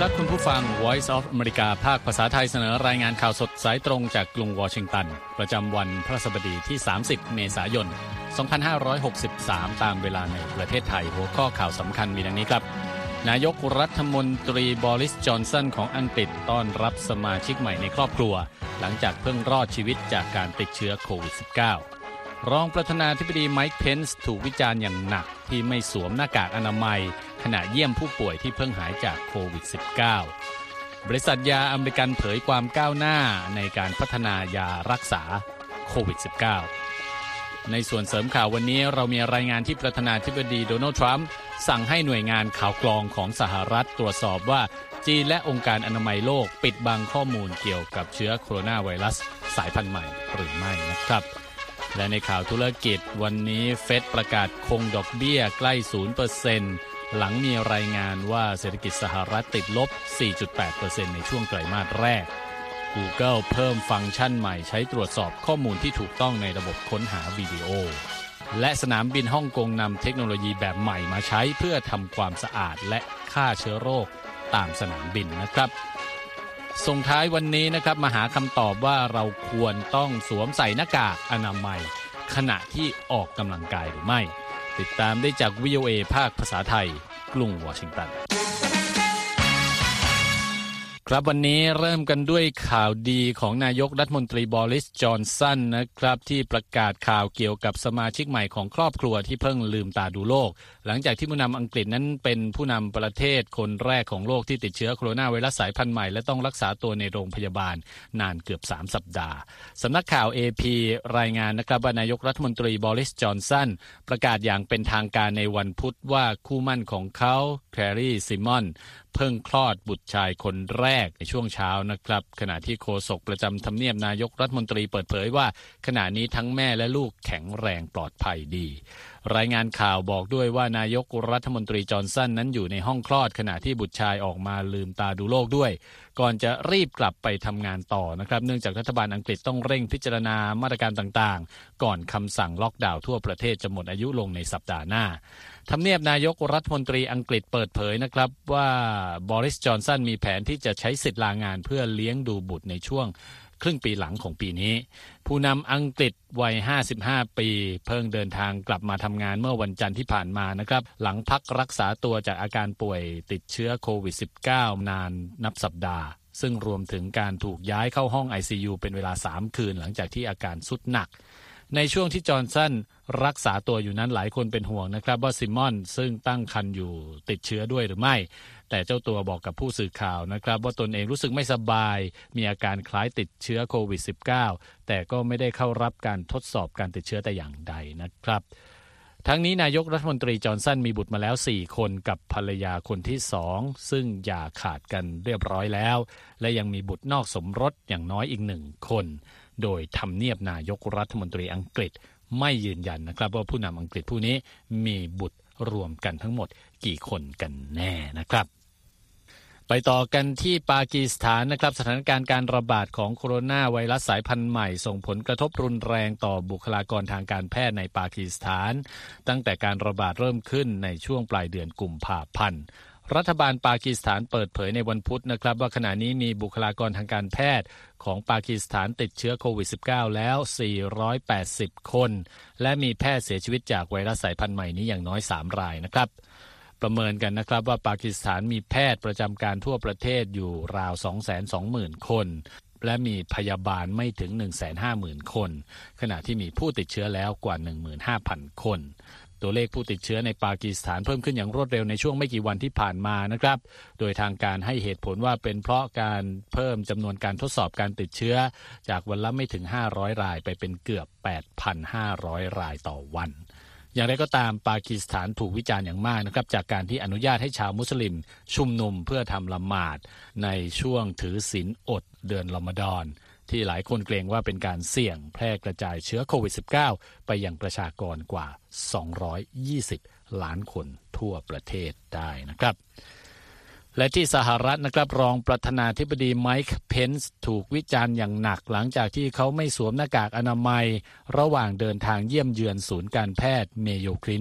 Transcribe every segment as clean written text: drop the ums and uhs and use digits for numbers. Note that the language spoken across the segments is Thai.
ครับคุณผู้ฟัง Voice of America ภาคภาษาไทยเสนอรายงานข่าวสดสายตรงจากกรุงวอชิงตันประจำวันพฤหัสบดีที่30เมษายน2563ตามเวลาในประเทศไทยหัวข้อข่าวสำคัญมีดังนี้ครับนายกรัฐมนตรีบอริส จอนสันของอังกฤษต้อนรับสมาชิกใหม่ในครอบครัวหลังจากเพิ่งรอดชีวิตจากการติดเชื้อโควิด -19 รองประธานาธิบดีไมค์เพนซ์ถูกวิจารณ์อย่างหนักที่ไม่สวมหน้ากากอนามัยขณะเยี่ยมผู้ป่วยที่เพิ่งหายจากโควิด -19 บริษัทยาอเมริกันเผยความก้าวหน้าในการพัฒนายารักษาโควิด -19 ในส่วนเสริมข่าววันนี้เรามีรายงานที่ประธานาธิบดีโดนัลด์ทรัมป์สั่งให้หน่วยงานข่าวกรองของสหรัฐตรวจสอบว่าจีนและองค์การอนามัยโลกปิดบังข้อมูลเกี่ยวกับเชื้อโคโรนาไวรัสสายพันธุ์ใหม่หรือไม่นะครับและในข่าวธุรกิจวันนี้เฟดประกาศคงดอกเบี้ยใกล้ 0% หลังมีรายงานว่าเศรษฐกิจสหรัฐติดลบ 4.8% ในช่วงไตรมาสแรก Google เพิ่มฟังก์ชันใหม่ใช้ตรวจสอบข้อมูลที่ถูกต้องในระบบค้นหาวิดีโอและสนามบินฮ่องกงนำเทคโนโลยีแบบใหม่มาใช้เพื่อทำความสะอาดและฆ่าเชื้อโรคตามสนามบินนะครับส่งท้ายวันนี้นะครับมาหาคำตอบว่าเราควรต้องสวมใส่หน้ากากอนามัยขณะที่ออกกำลังกายหรือไม่ติดตามได้จาก VOA ภาคภาษาไทยกรุงวอชิงตันครับวันนี้เริ่มกันด้วยข่าวดีของนายกรัฐมนตรีบอริส จอนสันนะครับที่ประกาศข่าวเกี่ยวกับสมาชิกใหม่ของครอบครัวที่เพิ่งลืมตาดูโลกหลังจากที่ผู้นำอังกฤษนั้นเป็นผู้นำประเทศคนแรกของโลกที่ติดเชื้อโคโรนาไวรัสสายพันธุ์ใหม่และต้องรักษาตัวในโรงพยาบาลนานเกือบ3สัปดาห์สำนักข่าว AP รายงานนะครับว่านายกรัฐมนตรีบอริส จอนสันประกาศอย่างเป็นทางการในวันพุธว่าคู่หมั่นของเขาแคลรี่ ซิมอนเพิ่งคลอดบุตรชายคนแรกในช่วงเช้านะครับขณะที่โฆษกประจำทำเนียบนายกรัฐมนตรีเปิดเผยว่าขณะนี้ทั้งแม่และลูกแข็งแรงปลอดภัยดีรายงานข่าวบอกด้วยว่านายกรัฐมนตรีจอห์นสันนั้นอยู่ในห้องคลอดขณะที่บุตรชายออกมาลืมตาดูโลกด้วยก่อนจะรีบกลับไปทำงานต่อนะครับเนื่องจากรัฐบาลอังกฤษต้องเร่งพิจารณามาตรการต่างๆก่อนคำสั่งล็อกดาวน์ทั่วประเทศจะหมดอายุลงในสัปดาห์หน้าทำเนียบนายกรัฐมนตรีอังกฤษเปิดเผยนะครับว่าบอริส จอนสันมีแผนที่จะใช้สิทธิลางานเพื่อเลี้ยงดูบุตรในช่วงครึ่งปีหลังของปีนี้ผู้นำอังกฤษวัย55ปีเพิ่งเดินทางกลับมาทำงานเมื่อวันจันทร์ที่ผ่านมานะครับหลังพักรักษาตัวจากอาการป่วยติดเชื้อโควิด -19 นานนับสัปดาห์ซึ่งรวมถึงการถูกย้ายเข้าห้อง ICU เป็นเวลา3คืนหลังจากที่อาการทรุดหนักในช่วงที่จอห์นสันรักษาตัวอยู่นั้นหลายคนเป็นห่วงนะครับว่าซิมอนซึ่งตั้งครรภ์อยู่ติดเชื้อด้วยหรือไม่แต่เจ้าตัวบอกกับผู้สื่อข่าวนะครับว่าตนเองรู้สึกไม่สบายมีอาการคล้ายติดเชื้อโควิด -19 แต่ก็ไม่ได้เข้ารับการทดสอบการติดเชื้อแต่อย่างใดนะครับทั้งนี้นายกรัฐมนตรีจอห์นสันมีบุตรมาแล้ว4คนกับภรรยาคนที่2ซึ่งหย่าขาดกันเรียบร้อยแล้วและยังมีบุตรนอกสมรสอย่างน้อยอีก1คนโดยทำเนียบนายกรัฐมนตรีอังกฤษไม่ยืนยันนะครับว่าผู้นำอังกฤษผู้นี้มีบุตรรวมกันทั้งหมดกี่คนกันแน่นะครับไปต่อกันที่ปากีสถานนะครับสถานการณ์การระบาดของโคโรนาไวรัสสายพันธุ์ใหม่ส่งผลกระทบรุนแรงต่อบุคลากรทางการแพทย์ในปากีสถานตั้งแต่การระบาดเริ่มขึ้นในช่วงปลายเดือนกุมภาพันธ์รัฐบาลปากีสถานเปิดเผยในวันพุธนะครับว่าขณะนี้มีบุคลากรทางการแพทย์ของปากีสถานติดเชื้อโควิด -19 แล้ว480คนและมีแพทย์เสียชีวิตจากไวรัสสายพันธุ์ใหม่นี้อย่างน้อย3รายนะครับประเมินกันนะครับว่าปากีสถานมีแพทย์ประจำการทั่วประเทศอยู่ราว 220,000 คนและมีพยาบาลไม่ถึง 150,000 คนขณะที่มีผู้ติดเชื้อแล้วกว่า 15,000 คนตัวเลขผู้ติดเชื้อในปากีสถานเพิ่มขึ้นอย่างรวดเร็วในช่วงไม่กี่วันที่ผ่านมานะครับโดยทางการให้เหตุผลว่าเป็นเพราะการเพิ่มจำนวนการทดสอบการติดเชื้อจากวันละไม่ถึง500รายไปเป็นเกือบ 8,500 รายต่อวันอย่างไรก็ตามปากีสถานถูกวิจารณ์อย่างมากนะครับจากการที่อนุญาตให้ชาวมุสลิมชุมนุมเพื่อทำละหมาดในช่วงถือศีลอดเดือนรอมฎอนที่หลายคนเกรงว่าเป็นการเสี่ยงแพร่กระจายเชื้อโควิด -19 ไปยังประชากรกว่า220ล้านคนทั่วประเทศได้นะครับและที่สหรัฐนะครับรองประธานาธิบดีไมค์เพนซ์ถูกวิจารณ์อย่างหนักหลังจากที่เขาไม่สวมหน้ากากอนามัยระหว่างเดินทางเยี่ยมเยือนศูนย์การแพทย์เมโยคลินิก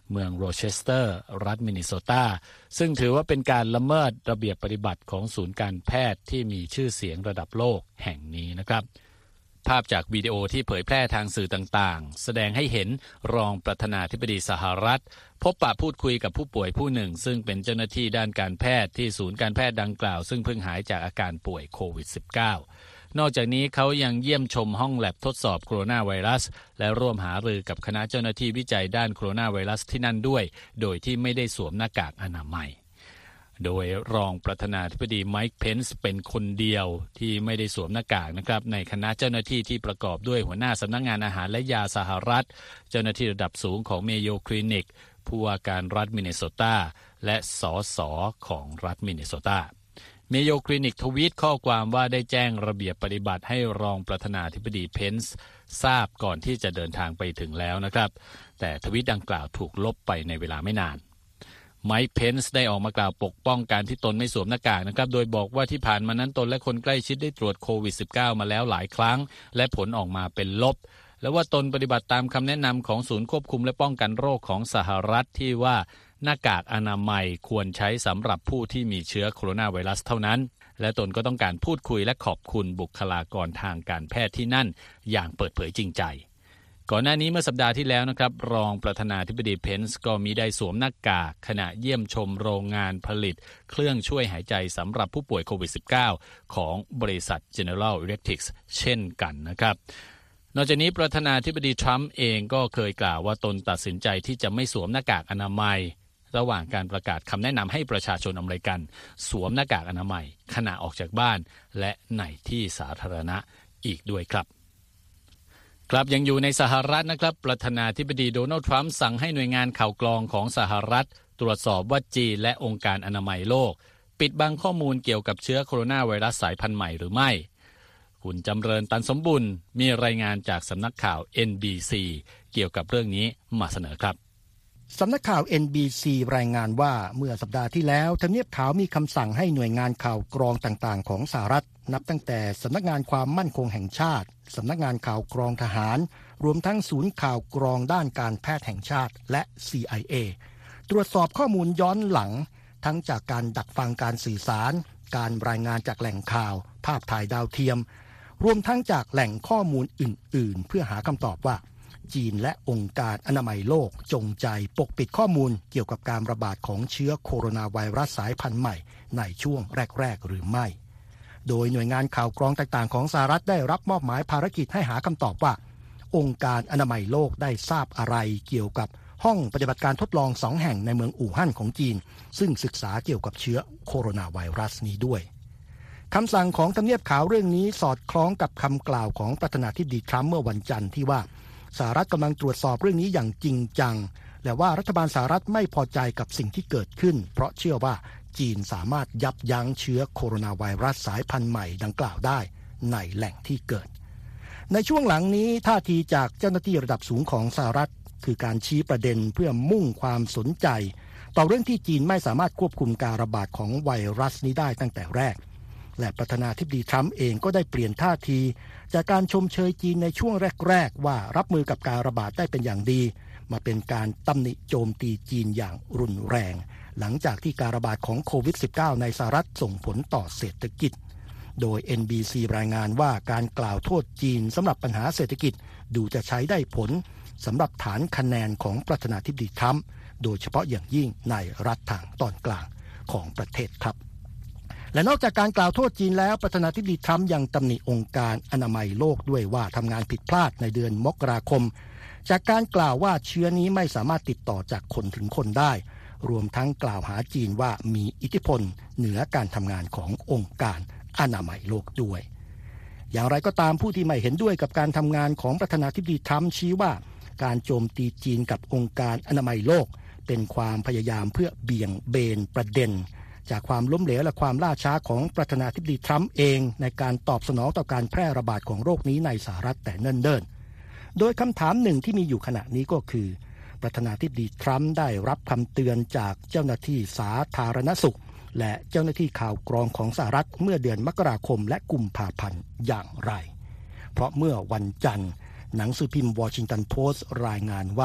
เมืองโรเชสเตอร์รัฐมินนิโซตาซึ่งถือว่าเป็นการละเมิดระเบียบปฏิบัติของศูนย์การแพทย์ที่มีชื่อเสียงระดับโลกแห่งนี้นะครับภาพจากวิดีโอที่เผยแพร่ทางสื่อต่างๆแสดงให้เห็นรองประธานาธิบดีสหรัฐพบปะพูดคุยกับผู้ป่วยผู้หนึ่งซึ่งเป็นเจ้าหน้าที่ด้านการแพทย์ที่ศูนย์การแพทย์ดังกล่าวซึ่งเพิ่งหายจากอาการป่วยโควิด -19 นอกจากนี้เขายังเยี่ยมชมห้องแลบทดสอบโคโรนาไวรัสและร่วมหารือกับคณะเจ้าหน้าที่วิจัยด้านโคโรนาไวรัสที่นั่นด้วยโดยที่ไม่ได้สวมหน้ากากอนามัยโดยรองประธานาธิบดีไมค์ เพนซ์เป็นคนเดียวที่ไม่ได้สวมหน้ากากนะครับในคณะเจ้าหน้าที่ที่ประกอบด้วยหัวหน้าสำนักงานอาหารและยาสหรัฐเจ้าหน้าที่ระดับสูงของเมโยคลินิกผู้ว่าการรัฐมินนิโซตาและสสของรัฐมินนิโซตาเมโยคลินิกทวีตข้อความว่าได้แจ้งระเบียบปฏิบัติให้รองประธานาธิบดีเพนซ์ทราบก่อนที่จะเดินทางไปถึงแล้วนะครับแต่ทวีตดังกล่าวถูกลบไปในเวลาไม่นานไมค์ เพนซ์ได้ออกมากล่าวปกป้องการที่ตนไม่สวมหน้ากากนะครับโดยบอกว่าที่ผ่านมานั้นตนและคนใกล้ชิดได้ตรวจโควิด -19 มาแล้วหลายครั้งและผลออกมาเป็นลบและว่าตนปฏิบัติตามคำแนะนำของศูนย์ควบคุมและป้องกันโรคของสหรัฐที่ว่าหน้ากากอนามัยควรใช้สำหรับผู้ที่มีเชื้อโคโรนาไวรัสเท่านั้นและตนก็ต้องการพูดคุยและขอบคุณบุคลากรทางการแพทย์ที่นั่นอย่างเปิดเผยจริงใจก่อนหน้านี้เมื่อสัปดาห์ที่แล้วนะครับรองประธานาธิบดีเพนซ์ก็มีได้สวมหน้ากากขณะเยี่ยมชมโรงงานผลิตเครื่องช่วยหายใจสำหรับผู้ป่วยโควิด -19 ของบริษัท General Electric เช่นกันนะครับนอกจากนี้ประธานาธิบดีทรัมป์เองก็เคยกล่าวว่าตนตัดสินใจที่จะไม่สวมหน้ากากอนามัยระหว่างการประกาศคำแนะนำให้ประชาชนอเมริกันสวมหน้ากากอนามัยขณะออกจากบ้านและในที่สาธารณะอีกด้วยครับยังอยู่ในสหรัฐนะครับประธานาธิบดีโดนัลด์ทรัมป์สั่งให้หน่วยงานข่าวกรองของสหรัฐตรวจสอบว่าจีนและองค์การอนามัยโลกปิดบังข้อมูลเกี่ยวกับเชื้อโคโรนาไวรัสสายพันธุ์ใหม่หรือไม่คุณจำเริญตันสมบุญมีรายงานจากสำนักข่าว NBC เกี่ยวกับเรื่องนี้มาเสนอครับสำนักข่าว NBC รายงานว่าเมื่อสัปดาห์ที่แล้วทำเนียบขาวมีคำสั่งให้หน่วยงานข่าวกรองต่างๆของสหรัฐนับตั้งแต่สำนักงานความมั่นคงแห่งชาติสำนักงานข่าวกรองทหารรวมทั้งศูนย์ข่าวกรองด้านการแพทย์แห่งชาติและ CIA ตรวจสอบข้อมูลย้อนหลังทั้งจากการดักฟังการสื่อสารการรายงานจากแหล่งข่าวภาพถ่ายดาวเทียมรวมทั้งจากแหล่งข้อมูลอื่นๆเพื่อหาคำตอบว่าจีนและองค์การอนามัยโลกจงใจปกปิดข้อมูลเกี่ยวกับการระบาดของเชื้อโคโรนาไวรัสสายพันธุ์ใหม่ในช่วงแรกๆหรือไม่โดยหน่วยงานข่าวกรองต่างๆของสหรัฐได้รับมอบหมายภารกิจให้หาคำตอบว่าองค์การอนามัยโลกได้ทราบอะไรเกี่ยวกับห้องปฏิบัติการทดลอง2แห่งในเมืองอู่ฮั่นของจีนซึ่งศึกษาเกี่ยวกับเชื้อโคโรนาไวรัสนี้ด้วยคำสั่งของทำเนียบขาวเรื่องนี้สอดคล้องกับคำกล่าวของประธานาธิบดีทรัมป์เมื่อวันจันทร์ที่ว่าสหรัฐกำลังตรวจสอบเรื่องนี้อย่างจริงจังและว่ารัฐบาลสหรัฐไม่พอใจกับสิ่งที่เกิดขึ้นเพราะเชื่อว่าจีนสามารถยับยั้งเชื้อโคโรนาไวรัสสายพันธุ์ใหม่ดังกล่าวได้ในแหล่งที่เกิดในช่วงหลังนี้ท่าทีจากเจ้าหน้าที่ระดับสูงของสหรัฐคือการชี้ประเด็นเพื่อมุ่งความสนใจต่อเรื่องที่จีนไม่สามารถควบคุมการระบาดของไวรัสนี้ได้ตั้งแต่แรกและประธานาธิบดีทรัมป์เองก็ได้เปลี่ยนท่าทีจากการชมเชยจีนในช่วงแรกๆว่ารับมือกับการระบาดได้เป็นอย่างดีมาเป็นการตำหนิโจมตีจีนอย่างรุนแรงหลังจากที่การระบาดของโควิด -19 ในสหรัฐส่งผลต่อเศรษฐกิจโดย NBC รายงานว่าการกล่าวโทษจีนสำหรับปัญหาเศรษฐกิจดูจะใช้ได้ผลสำหรับฐานคะแนนของประธานาธิบดีทรัมป์โดยเฉพาะอย่างยิ่งในรัฐทางตอนกลางของประเทศครับและนอกจากการกล่าวโทษจีนแล้วประธานาธิบดีทรัมป์ยังตำหนิองค์การอนามัยโลกด้วยว่าทำงานผิดพลาดในเดือนมกราคมจากการกล่าวว่าเชื้อนี้ไม่สามารถติดต่อจากคนถึงคนได้รวมทั้งกล่าวหาจีนว่ามีอิทธิพลเหนือการทำงานขององค์การอนามัยโลกด้วยอย่างไรก็ตามผู้ที่ไม่เห็นด้วยกับการทำงานของประธานาธิบดีทรัมป์ชี้ว่าการโจมตีจีนกับองค์การอนามัยโลกเป็นความพยายามเพื่อเบี่ยงเบนประเด็นจากความล้มเหลวและความล่าช้าของประธานาธิบดีทรัมป์เองในการตอบสนองต่อการแพร่ระบาดของโรคนี้ในสหรัฐแต่เนิ่นๆโดยคำถามหนึ่งที่มีอยู่ขณะนี้ก็คือประธานาธิบดีทรัมป์ได้รับคำเตือนจากเจ้าหน้าที่สาธารณสุขและเจ้าหน้าที่ข่าวกรองของสหรัฐเมื่อเดือนมกราคมและกุมภาพันธ์อย่างไรเพราะเมื่อวันจันทร์หนังสือพิมพ์วอชิงตันโพสต์รายงานว่า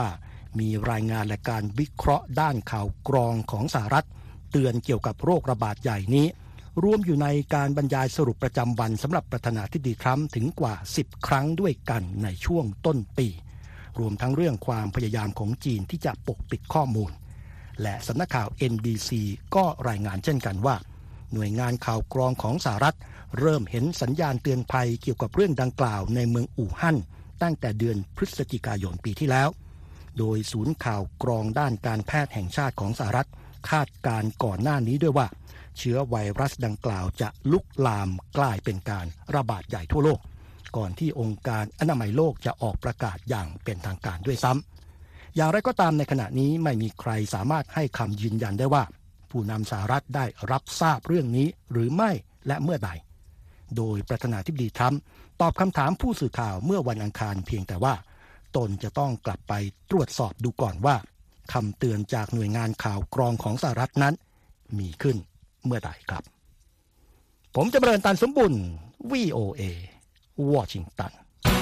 มีรายงานและการวิเคราะห์ด้านข่าวกรองของสหรัฐเตือนเกี่ยวกับโรคระบาดใหญ่นี้รวมอยู่ในการบรรยายสรุปประจำวันสำหรับประธานาธิบดีทรัมป์ถึงกว่า10ครั้งด้วยกันในช่วงต้นปีรวมทั้งเรื่องความพยายามของจีนที่จะปกปิดข้อมูลและสำนักข่าว NBC ก็รายงานเช่นกันว่าหน่วยงานข่าวกรองของสหรัฐเริ่มเห็นสัญญาณเตือนภัยเกี่ยวกับเรื่องดังกล่าวในเมืองอู่ฮั่นตั้งแต่เดือนพฤศจิกายนปีที่แล้วโดยศูนย์ข่าวกรองด้านการแพทย์แห่งชาติของสหรัฐคาดการณ์ก่อนหน้านี้ด้วยว่าเชื้อไวรัสดังกล่าวจะลุกลามกลายเป็นการระบาดใหญ่ทั่วโลกก่อนที่องค์การอนามัยโลกจะออกประกาศอย่างเป็นทางการด้วยซ้ำอย่างไรก็ตามในขณะนี้ไม่มีใครสามารถให้คำยืนยันได้ว่าผู้นำสหรัฐได้รับทราบเรื่องนี้หรือไม่และเมื่อใดโดยประธานาธิบดีทรัมป์ตอบคำถามผู้สื่อข่าวเมื่อวันอังคารเพียงแต่ว่าตนจะต้องกลับไปตรวจสอบดูก่อนว่าคำเตือนจากหน่วยงานข่าวกรองของสหรัฐนั้นมีขึ้นเมื่อใดครับผมจำเริญตันสมบุญ VOA วอชิงตัน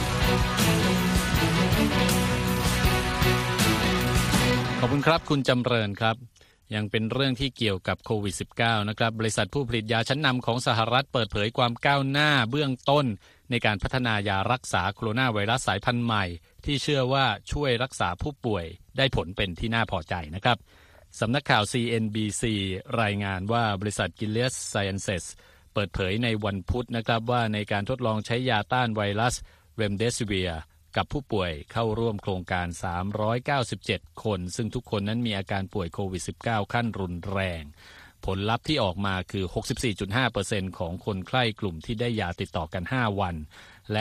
ขอบคุณครับคุณจำเริญครับยังเป็นเรื่องที่เกี่ยวกับโควิด -19 นะครับบริษัทผู้ผลิตยาชั้นนำของสหรัฐเปิดเผยความก้าวหน้าเบื้องต้นในการพัฒนายารักษาโคโรนาไวรัสสายพันธุ์ใหม่ที่เชื่อว่าช่วยรักษาผู้ป่วยได้ผลเป็นที่น่าพอใจนะครับสำนักข่าว CNBC รายงานว่าบริษัท Gilead Sciences เปิดเผยในวันพุธนะครับว่าในการทดลองใช้ยาต้านไวรัส Remdesivir กับผู้ป่วยเข้าร่วมโครงการ397คนซึ่งทุกคนนั้นมีอาการป่วยโควิด -19 ขั้นรุนแรงผลลัพธ์ที่ออกมาคือ 64.5% ของคนไข้กลุ่มที่ได้ยาติดต่อกัน5วันและ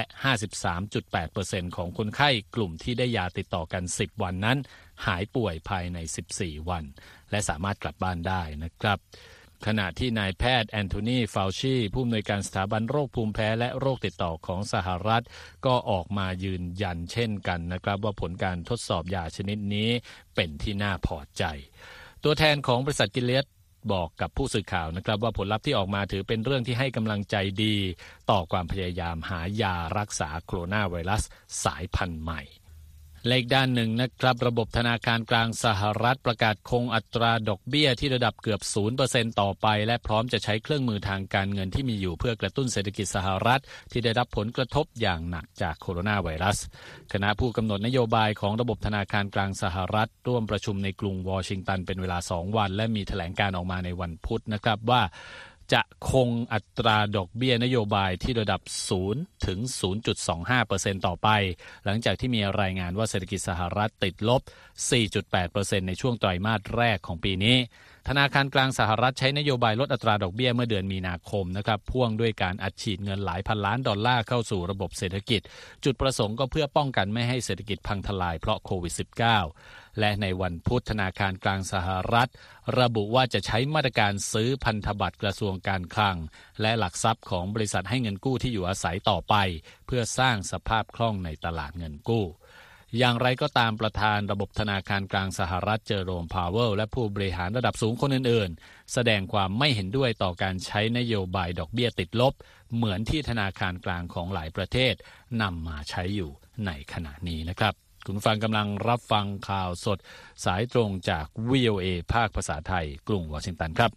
53.8% ของคนไข้กลุ่มที่ได้ยาติดต่อกัน10วันนั้นหายป่วยภายใน14วันและสามารถกลับบ้านได้นะครับขณะที่นายแพทย์แอนโทนีฟาวชีผู้อำนวยการสถาบันโรคภูมิแพ้และโรคติดต่อของสหรัฐก็ออกมายืนยันเช่นกันนะครับว่าผลการทดสอบยาชนิดนี้เป็นที่น่าพอใจตัวแทนของบริษัทกิเลสบอกกับผู้สื่อข่าวนะครับว่าผลลัพธ์ที่ออกมาถือเป็นเรื่องที่ให้กำลังใจดีต่อความพยายามหายารักษาโคโรนาไวรัสสายพันธุ์ใหม่และอีกด้านหนึ่งนะครับระบบธนาคารกลางสหรัฐประกาศคงอัตราดอกเบี้ยที่ระดับเกือบ 0% ต่อไปและพร้อมจะใช้เครื่องมือทางการเงินที่มีอยู่เพื่อกระตุ้นเศรษฐกิจสหรัฐที่ได้รับผลกระทบอย่างหนักจากโคโรนาไวรัสคณะผู้กำหนดนโยบายของระบบธนาคารกลางสหรัฐร่วมประชุมในกรุงวอชิงตันเป็นเวลา2วันและมีแถลงการออกมาในวันพุธนะครับว่าจะคงอัตราดอกเบี้ยนโยบายที่ระดับ 0 ถึง 0.25% ต่อไปหลังจากที่มีรายงานว่าเศรษฐกิจสหรัฐติดลบ 4.8% ในช่วงไตรมาสแรกของปีนี้ธนาคารกลางสหรัฐใช้นโยบายลดอัตราดอกเบี้ยเมื่อเดือนมีนาคมนะครับพ่วงด้วยการอัดฉีดเงินหลายพันล้านดอลลาร์เข้าสู่ระบบเศรษฐกิจจุดประสงค์ก็เพื่อป้องกันไม่ให้เศรษฐกิจพังทลายเพราะโควิด -19 และในวันพุธธนาคารกลางสหรัฐระบุว่าจะใช้มาตรการซื้อพันธบัตรกระทรวงการคลังและหลักทรัพย์ของบริษัทให้เงินกู้ที่อยู่อาศัยต่อไปเพื่อสร้างสภาพคล่องในตลาดเงินกู้อย่างไรก็ตามประธานระบบธนาคารกลางสหรัฐเจอโรมพาวเวลและผู้บริหารระดับสูงคนอื่นๆแสดงความไม่เห็นด้วยต่อการใช้นโยบายดอกเบี้ยติดลบเหมือนที่ธนาคารกลางของหลายประเทศนำมาใช้อยู่ในขณะนี้นะครับคุณฟังกำลังรับฟังข่าวสดสายตรงจาก VOA ภาคภาษาไทยกรุงวอชิงตันครับ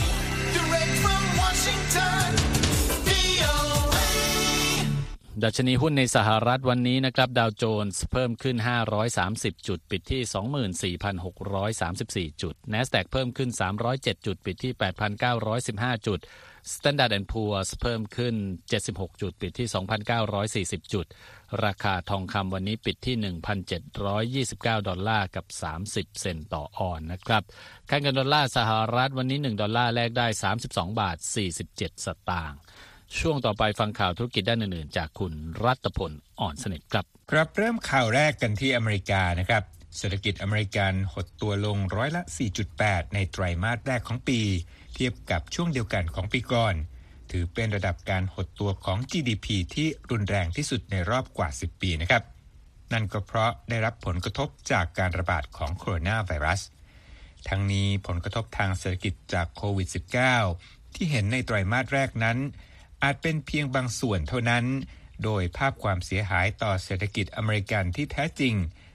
ดัชนีหุ้นในสหรัฐวันนี้นะครับดาวโจนส์เพิ่มขึ้น530จุดปิดที่ 24,634 จุด NASDAQ เพิ่มขึ้น307จุดปิดที่ 8,915 จุด Standard & Poor's เพิ่มขึ้น76จุดปิดที่ 2,940 จุดราคาทองคำวันนี้ปิดที่ 1,729 ดอลลาร์กับ30เซนต์ต่อออนซ์นะครับค่าเงินดอลลาร์สหรัฐวันนี้1ดอลลาร์แลกได้32บาท47สตางค์ช่วงต่อไปฟังข่าวธุรกิจด้านอื่นๆจากคุณรัตพลอ่อนสนิทครับครับเริ่มข่าวแรกกันที่อเมริกานะครับเศรษฐกิจอเมริกันหดตัวลงร้อยละ 4.8 ในไตรมาสแรกของปีเทียบกับช่วงเดียวกันของปีก่อนถือเป็นระดับการหดตัวของ GDP ที่รุนแรงที่สุดในรอบกว่า10ปีนะครับนั่นก็เพราะได้รับผลกระทบจากการระบาดของโคโรนาไวรัสทั้งนี้ผลกระทบทางเศรษฐกิจจากโควิด -19 ที่เห็นในไตรมาสแรกนั้นอาจเป็นเพียงบางส่วนเท่านั้นโดยภาพความเสียหายต่อเศรษฐกิจอเมริกันที่แท้จริง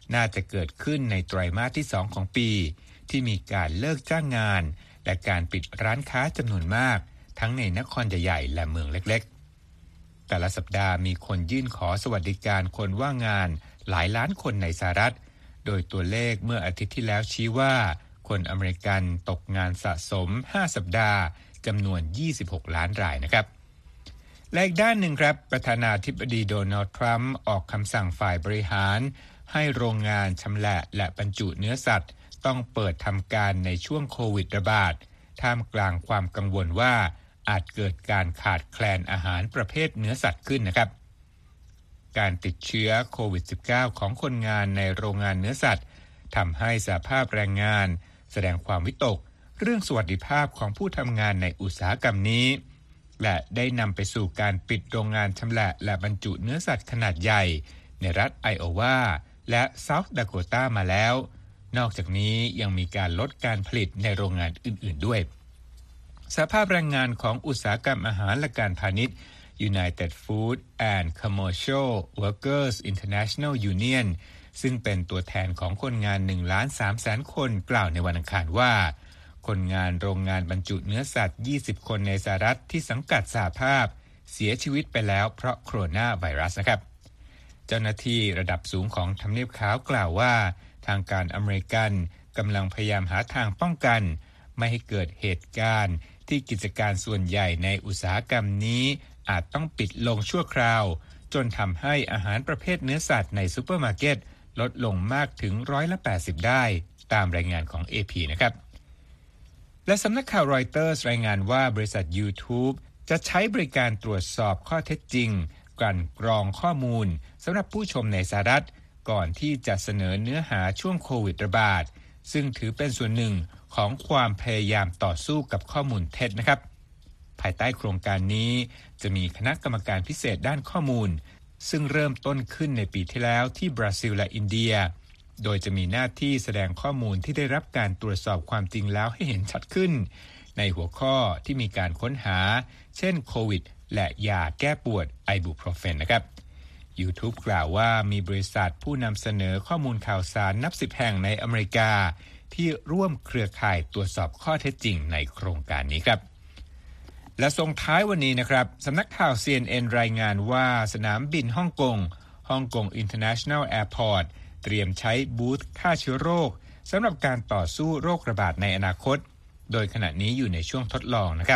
น่าจะเกิดขึ้นในไตรมาสที่2ของปีที่มีการเลิกจ้างงานและการปิดร้านค้าจำนวนมากทั้งในนครใหญ่ๆและเมืองเล็กๆแต่ละสัปดาห์มีคนยื่นขอสวัสดิการคนว่างงานหลายล้านคนในสหรัฐโดยตัวเลขเมื่ออาทิตย์ที่แล้วชี้ว่าคนอเมริกันตกงานสะสม5สัปดาห์จำนวน26ล้านรายนะครับและอีกด้านหนึ่งครับประธานาธิบดีโดนัลด์ทรัมป์ออกคำสั่งฝ่ายบริหารให้โรงงานชำแหละและบรรจุเนื้อสัตว์ต้องเปิดทำการในช่วงโควิดระบาดท่ามกลางความกังวลว่าอาจเกิดการขาดแคลนอาหารประเภทเนื้อสัตว์ขึ้นนะครับการติดเชื้อโควิด -19 ของคนงานในโรงงานเนื้อสัตว์ทำให้สหภาพแรงงานแสดงความวิตกเรื่องสวัสดิภาพของผู้ทำงานในอุตสาหกรรมนี้และได้นำไปสู่การปิดโรงงานชำแหละและบรรจุเนื้อสัตว์ขนาดใหญ่ในรัฐไอโอวาและเซาท์ดาโคตามาแล้วนอกจากนี้ยังมีการลดการผลิตในโรงงานอื่นๆด้วยสหภาพแรงงานของอุตสาหกรรมอาหารและการพาณิชย์ United Food and Commercial Workers International Union ซึ่งเป็นตัวแทนของคนงาน 1,300,000 คนกล่าวในวันอังคารว่าคนงานโรงงานบรรจุเนื้อสัตว์20คนในสหรัฐที่สังกัดสหภาพเสียชีวิตไปแล้วเพราะโคโรนาไวรัสนะครับเจ้าหน้าที่ระดับสูงของทำเนียบขาวกล่าวว่าทางการอเมริกันกำลังพยายามหาทางป้องกันไม่ให้เกิดเหตุการณ์ที่กิจการส่วนใหญ่ในอุตสาหกรรมนี้อาจต้องปิดลงชั่วคราวจนทำให้อาหารประเภทเนื้อสัตว์ในซูเปอร์มาร์เก็ตลดลงมากถึง80%ได้ตามรายงานของ AP นะครับและสำนักข่าวรอยเตอร์สรายงานว่าบริษัท YouTube จะใช้บริการตรวจสอบข้อเท็จจริงกลั่นกรองข้อมูลสำหรับผู้ชมในสหรัฐก่อนที่จะเสนอเนื้อหาช่วงโควิดระบาดซึ่งถือเป็นส่วนหนึ่งของความพยายามต่อสู้กับข้อมูลเท็จนะครับภายใต้โครงการนี้จะมีคณะกรรมการพิเศษด้านข้อมูลซึ่งเริ่มต้นขึ้นในปีที่แล้วที่บราซิลและอินเดียโดยจะมีหน้าที่แสดงข้อมูลที่ได้รับการตรวจสอบความจริงแล้วให้เห็นชัดขึ้นในหัวข้อที่มีการค้นหาเช่นโควิดและยาแก้ปวดไอบูโปรเฟนนะครับ YouTube กล่าวว่ามีบริษัทผู้นำเสนอข้อมูลข่าวสารนับ10แห่งในอเมริกาที่ร่วมเครือข่ายตรวจสอบข้อเท็จจริงในโครงการนี้ครับและส่งท้ายวันนี้นะครับสำนักข่าว CNN รายงานว่าสนามบินฮ่องกง International Airport เตรียมใช้บูธฆ่าเชื้อโรคสำหรับการต่อสู้โรคระบาดในอนาคตโดยขณะนี้อยู่ในช่วงทดลองนะครับ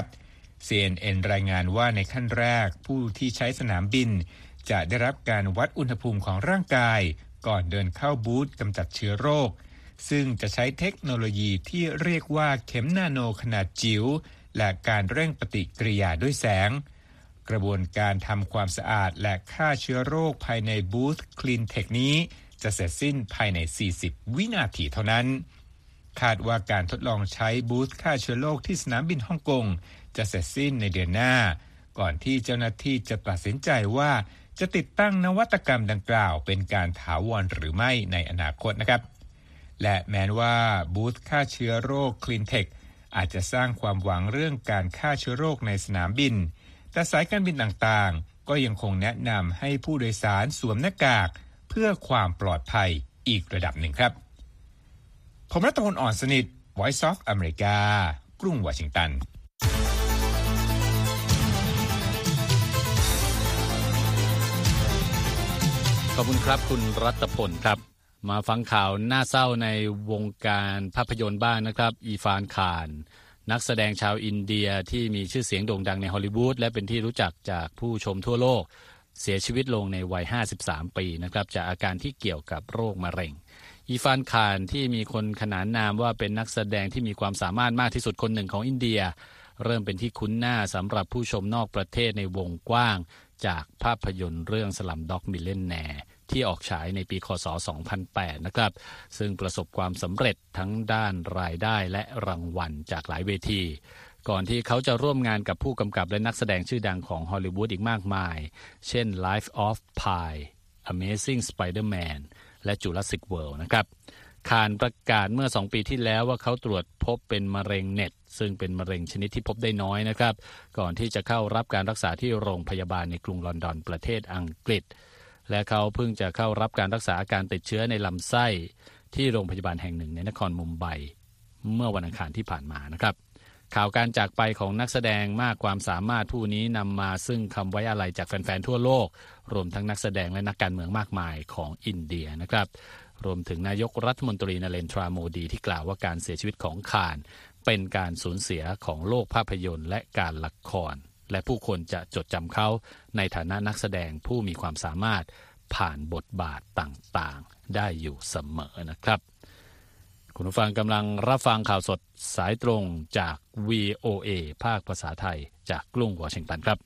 CNN รายงานว่าในขั้นแรกผู้ที่ใช้สนามบินจะได้รับการวัดอุณหภูมิของร่างกายก่อนเดินเข้าบูธกำจัดเชื้อโรคซึ่งจะใช้เทคโนโลยีที่เรียกว่าเข็มนาโนขนาดจิ๋วและการเร่งปฏิกิริยาด้วยแสงกระบวนการทำความสะอาดและฆ่าเชื้อโรคภายในบูธ Cleantech นี้จะเสร็จสิ้นภายใน40วินาทีเท่านั้นคาดว่าการทดลองใช้บูธฆ่าเชื้อโรคที่สนามบินฮ่องกงจะเสร็จสิ้นในเดือนหน้าก่อนที่เจ้าหน้าที่จะตัดสินใจว่าจะติดตั้งนวัตกรรมดังกล่าวเป็นการถาวรหรือไม่ในอนาคตนะครับและแม้ว่าบูธฆ่าเชื้อโรค Cleantech อาจจะสร้างความหวังเรื่องการฆ่าเชื้อโรคในสนามบินแต่สายการบินต่างๆก็ยังคงแนะนำให้ผู้โดยสารสวมหน้ากากเพื่อความปลอดภัยอีกระดับหนึ่งครับผมรัตพล อ่อนสนิท Voice of America กรุงวอชิงตันขอบคุณครับคุณรัตพลครับมาฟังข่าวน่าเศร้าในวงการภาพยนตร์บ้างนะครับอีฟานข่านนักแสดงชาวอินเดียที่มีชื่อเสียงโด่งดังในฮอลลีวูดและเป็นที่รู้จักจากผู้ชมทั่วโลกเสียชีวิตลงในวัย53ปีนะครับจากอาการที่เกี่ยวกับโรคมะเร็งอีฟานข่านที่มีคนขนานนามว่าเป็นนักแสดงที่มีความสามารถมากที่สุดคนหนึ่งของอินเดียเริ่มเป็นที่คุ้นหน้าสำหรับผู้ชมนอกประเทศในวงกว้างจากภาพยนตร์เรื่อง Slumdog Millionaire ที่ออกฉายในปีคศ 2008 นะครับซึ่งประสบความสำเร็จทั้งด้านรายได้และรางวัลจากหลายเวทีก่อนที่เขาจะร่วมงานกับผู้กำกับและนักแสดงชื่อดังของฮอลลีวูดอีกมากมายเช่น Life of Pi Amazing Spider-Man และ Jurassic World นะครับข่านประกาศเมื่อ2ปีที่แล้วว่าเขาตรวจพบเป็นมะเร็งเน็ตซึ่งเป็นมะเร็งชนิดที่พบได้น้อยนะครับก่อนที่จะเข้ารับการรักษาที่โรงพยาบาลในกรุงลอนดอนประเทศอังกฤษและเขาเพิ่งจะเข้ารับการรักษาอาการติดเชื้อในลำไส้ที่โรงพยาบาลแห่งหนึ่งในนครมุมไบเมื่อวันอังคารที่ผ่านมานะครับข่าวการจากไปของนักแสดงมากความสามารถผู้นี้นำมาซึ่งคำไว้อาลัยจากแฟนๆทั่วโลกรวมทั้งนักแสดงและนักการเมืองมากมายของอินเดียนะครับรวมถึงนายกรัฐมนตรีนเรนทราโมดีที่กล่าวว่าการเสียชีวิตของข่านเป็นการสูญเสียของโลกภาพยนตร์และการละครและผู้คนจะจดจำเขาในฐานะนักแสดงผู้มีความสามารถผ่านบทบาทต่างๆได้อยู่เสมอนะครับคุณผู้ฟังกำลังรับฟังข่าวสดสายตรงจาก VOA ภาคภาษาไทยจากกรุงวอชิงตันครับ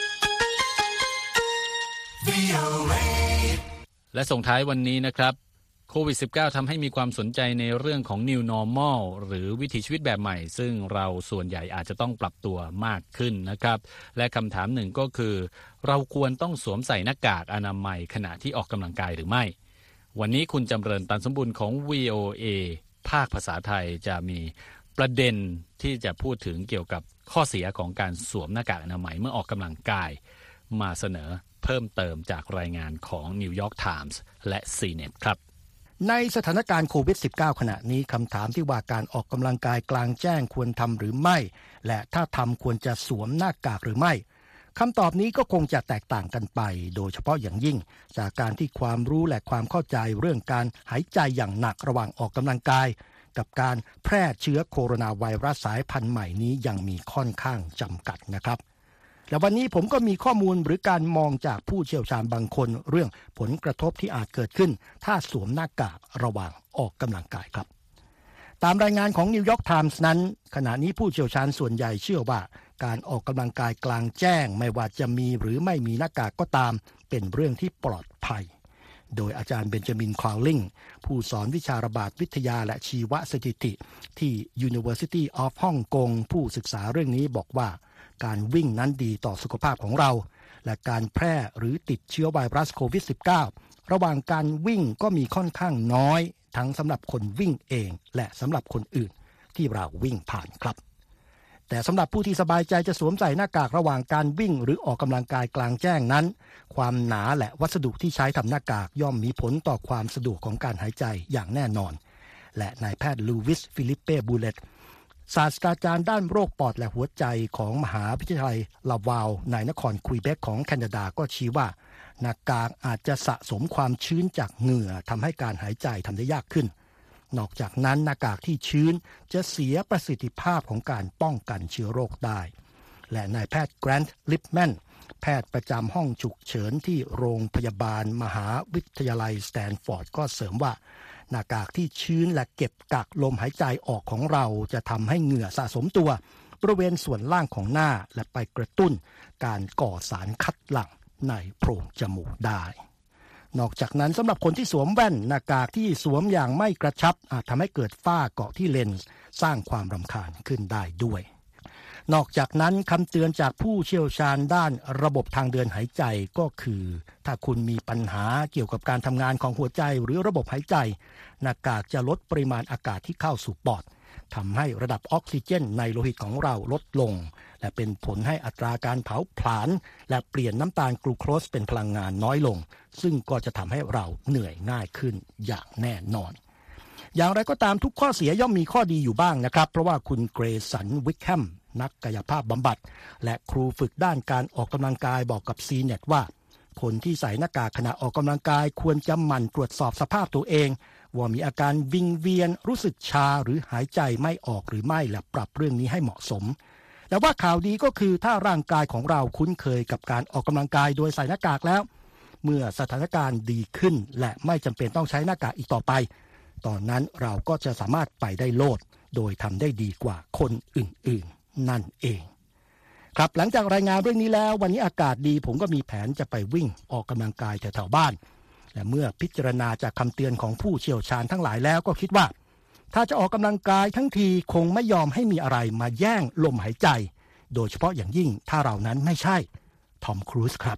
และส่งท้ายวันนี้นะครับโควิด -19 ทำให้มีความสนใจในเรื่องของ New Normal หรือวิถีชีวิตแบบใหม่ซึ่งเราส่วนใหญ่อาจจะต้องปรับตัวมากขึ้นนะครับและคำถามหนึ่งก็คือเราควรต้องสวมใส่หน้ากากอนามัยขณะที่ออกกำลังกายหรือไม่วันนี้คุณจำเริญตันสมบูรณ์ของ VOA ภาคภาษาไทยจะมีประเด็นที่จะพูดถึงเกี่ยวกับข้อเสียของการสวมหน้ากากอนามัยเมื่อออกกำลังกายมาเสนอเพิ่มเติมจากรายงานของ New York Times และ CNET ครับในสถานการณ์โควิด -19 ขณะนี้คำถามที่ว่าการออกกำลังกายกลางแจ้งควรทำหรือไม่และถ้าทำควรจะสวมหน้ากากหรือไม่คำตอบนี้ก็คงจะแตกต่างกันไปโดยเฉพาะอย่างยิ่งจากการที่ความรู้และความเข้าใจเรื่องการหายใจอย่างหนักระหว่างออกกำลังกายกับการแพร่เชื้อโคโรนาไวรัสสายพันธุ์ใหม่นี้ยังมีค่อนข้างจำกัดนะครับและวันนี้ผมก็มีข้อมูลหรือการมองจากผู้เชี่ยวชาญบางคนเรื่องผลกระทบที่อาจเกิดขึ้นถ้าสวมหน้ากากระหว่างออกกำลังกายครับตามรายงานของ New York Times นั้นขณะนี้ผู้เชี่ยวชาญส่วนใหญ่เชื่อว่าการออกกำลังกายกลางแจ้งไม่ว่าจะมีหรือไม่มีหน้ากากก็ตามเป็นเรื่องที่ปลอดภัยโดยอาจารย์เบนจามิน คลาวลิงผู้สอนวิชาระบาดวิทยาและชีวสถิติที่ University of Hong Kong ผู้ศึกษาเรื่องนี้บอกว่าการวิ่งนั้นดีต่อสุขภาพของเราและการแพร่หรือติดเชื้อไวรัสโควิด -19 ระหว่างการวิ่งก็มีค่อนข้างน้อยทั้งสำหรับคนวิ่งเองและสำหรับคนอื่นที่เราวิ่งผ่านครับแต่สำหรับผู้ที่สบายใจจะสวมใส่หน้ากากระหว่างการวิ่งหรือออกกำลังกายกลางแจ้งนั้นความหนาและวัสดุที่ใช้ทำหน้ากากย่อมมีผลต่อความสะดวกของการหายใจอย่างแน่นอนและนายแพทย์ลูวิสฟิลิปเป้บูเลตศาสตราจารย์ด้านโรคปอดและหัวใจของมหาวิทยาลัยลาวาลในนครควีเบกของแคนาดาก็ชี้ว่าหน้ากากอาจจะสะสมความชื้นจากเหงื่อทำให้การหายใจทำได้ยากขึ้นนอกจากนั้นหน้ากากที่ชื้นจะเสียประสิทธิภาพของการป้องกันเชื้อโรคได้และนายแพทย์แกรนท์ลิปแมนแพทย์ประจำห้องฉุกเฉินที่โรงพยาบาลมหาวิทยาลัยสแตนฟอร์ดก็เสริมว่าหน้ากากที่ชื้นและเก็บกักลมหายใจออกของเราจะทำให้เหงื่อสะสมตัวบริเวณส่วนล่างของหน้าและไปกระตุ้นการก่อสารคัดหลั่งในโพรงจมูกได้นอกจากนั้นสำหรับคนที่สวมแว่นหน้ากากที่สวมอย่างไม่กระชับอาจทำให้เกิดฝ้าเกาะที่เลนส์สร้างความรำคาญขึ้นได้ด้วยนอกจากนั้นคำเตือนจากผู้เชี่ยวชาญด้านระบบทางเดินหายใจก็คือถ้าคุณมีปัญหาเกี่ยวกับการทำงานของหัวใจหรือระบบหายใจหน้ากากจะลดปริมาณอากาศที่เข้าสู่ปอดทำให้ระดับออกซิเจนในโลหิตของเราลดลงและเป็นผลให้อัตราการเผาผลาญและเปลี่ยนน้ำตาลกลูโคสเป็นพลังงานน้อยลงซึ่งก็จะทำให้เราเหนื่อยง่ายขึ้นอย่างแน่นอนอย่างไรก็ตามทุกข้อเสียย่อมมีข้อดีอยู่บ้างนะครับเพราะว่าคุณเกรสันวิกแฮมนักกายภาพบำบัดและครูฝึกด้านการออกกำลังกายบอกกับ CNET ว่าคนที่ใส่หน้ากากขณะออกกำลังกายควรจะหมั่นตรวจสอบสภาพตัวเองว่ามีอาการวิงเวียนรู้สึกชาหรือหายใจไม่ออกหรือไม่และปรับเรื่องนี้ให้เหมาะสมแต่ว่าข่าวดีก็คือถ้าร่างกายของเราคุ้นเคยกับการออกกำลังกายโดยใส่หน้ากากแล้วเมื่อสถานการณ์ดีขึ้นและไม่จำเป็นต้องใช้หน้ากากอีกต่อไปตอนนั้นเราก็จะสามารถไปได้โลดโดยทำได้ดีกว่าคนอื่นๆนั่นเองครับหลังจากรายงานเรื่องนี้แล้ววันนี้อากาศดีผมก็มีแผนจะไปวิ่งออกกำลังกายแถวๆบ้านและเมื่อพิจารณาจากคำเตือนของผู้เชี่ยวชาญทั้งหลายแล้วก็คิดว่าถ้าจะออกกำลังกายทั้งทีคงไม่ยอมให้มีอะไรมาแย่งลมหายใจโดยเฉพาะอย่างยิ่งถ้าเรานั้นไม่ใช่ทอมครูซครับ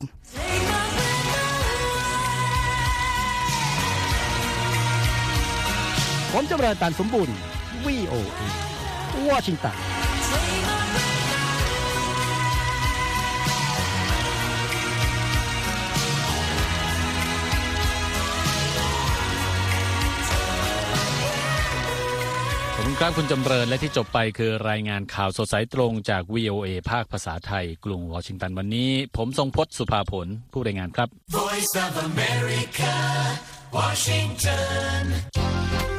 ผมจำเริญตันสมบูรณ์ VOA วอชิงตันครับคุณจำเริญและที่จบไปคือรายงานข่าวสดสายตรงจาก VOA ภาคภาษาไทยกรุงวอชิงตันวันนี้ผมทรงพจน์สุภาผลผู้รายงานครับ Voice of America Washington